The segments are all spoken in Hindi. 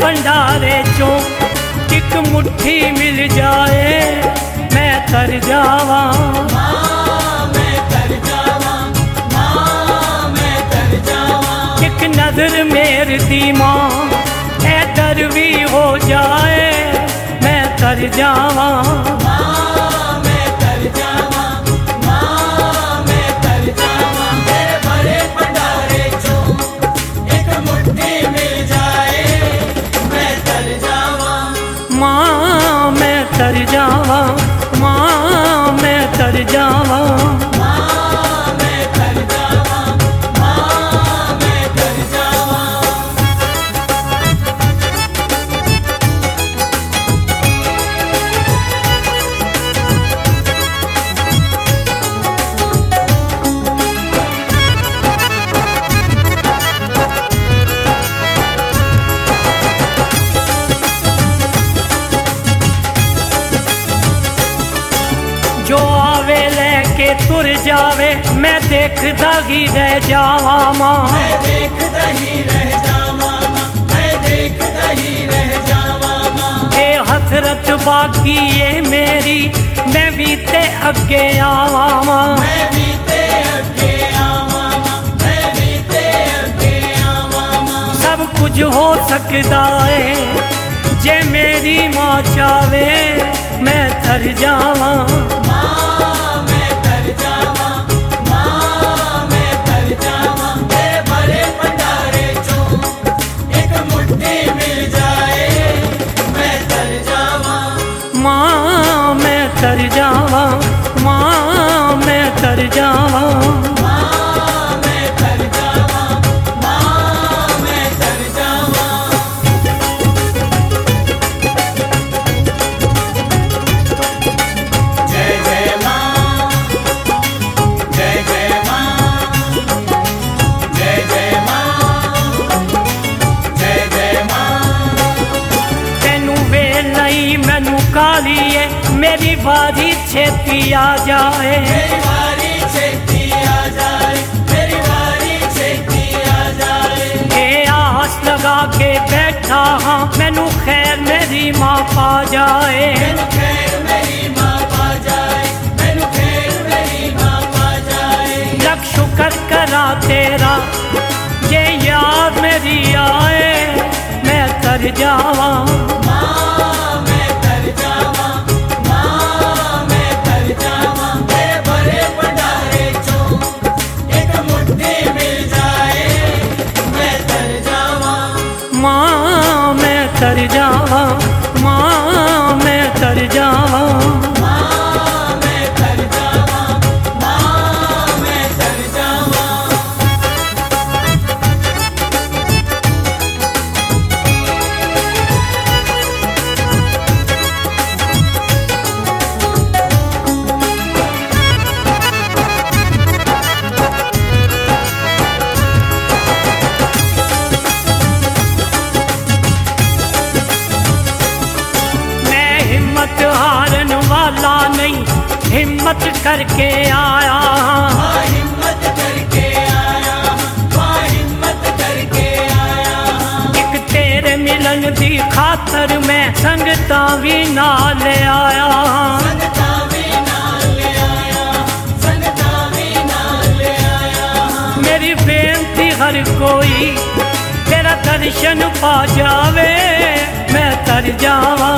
भंडारे चो एक मुट्ठी मिल जाए मैं तर जावा। एक नजर मेरी दी मां ए दरवी हो जाए मैं तर जावा। माँ मैं तर जावा, माँ मैं तर जावा। जो आवे लेके तुर जावे मैं देखता ही रह जावा माँ। मैं देखता ही रह जावा माँ, मैं देखता ही रह जावा माँ। ये हसरत बाकी ये मेरी मैं भी ते अगे आवा माँ। मैं भी ते अगे आवा माँ, मैं भी ते अगे आवा माँ। सब कुछ हो सकता है जे मेरी माँ चावे मैं तर जावा। माँ मैं तर जावा, माँ मैं तर जावा। माँ मैं तर जावा, माँ मैं तर जावा। जय जय माँ, जय जय माँ, जय जय माँ, जय जय माँ। तेनू वे नहीं मैनू कालिए मेरी बारी छेती आ जाए। मेरी बारी छेती आ जाए, मेरी बारी छेती आ जाए। ये आस लगा के बैठा हाँ मैनू खैर मेरी माँ पा जाए। मैनू खैर मेरी माँ पा जाए, मैनू खैर मेरी माँ पा जाए। लख शुक्र करा तेरा ये याद मेरी आए मैं तर जावा। माँ मैं तर जावा, माँ मैं तर जावा। माँ मैं तर जावा, माँ मैं तर जावा। हारन वाला नहीं हिम्मत करके आया। हिम्मत करके आया, हिम्मत करके आया। एक तेरे मिलन दी खातर मैं संगता भी नाल आया। संगता भी नाल आया, संगता भी नाल आया। मेरी बेनती हर कोई तेरा दर्शन पा जावे मैं तर जावा।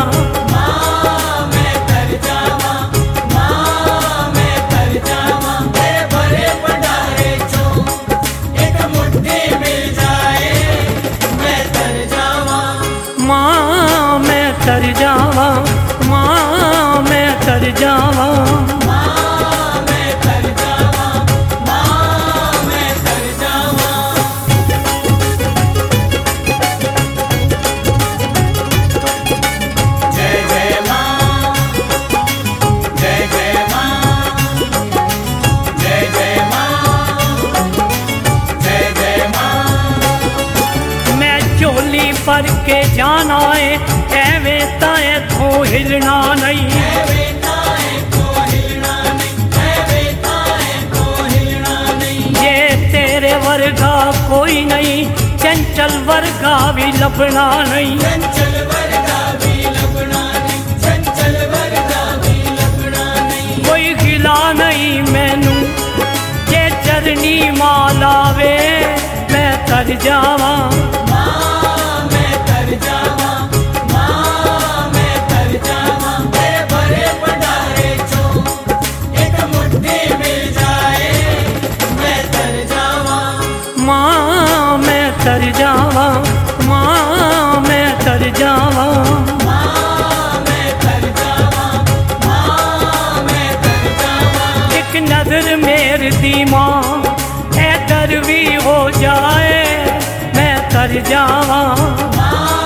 माँ मैं तर जावा, माँ मैं तर जावा। माँ मैं तर जावा, माँ मैं तर जावा। जय जय माँ, जय जय माँ, जय जय माँ, जय जय माँ। मैं चोली पर के जाना है एवें ताए तो हिलना नहीं। ये तेरे वर्गा कोई नहीं चंचल वर्गा भी लभना नहीं, चंचल वर्गा भी लभना नहीं, चंचल वर्गा भी लभना नहीं। कोई गिला नहीं मैनू जे चरनी मालावे, मैं तर जावा माँ मैं तर जावा, माँ मैं तर जावा। तेरे भरे भंडारे चो एक मुट्ठी मिल जाए, मैं तर जावा। माँ मैं तर जावा, माँ मैं तर जावा। माँ मैं तर जावा, माँ मैं तर जावा। एक नजर मेरी दी माँ ऐ दर भी हो जाए, मैं तर जावा। माँ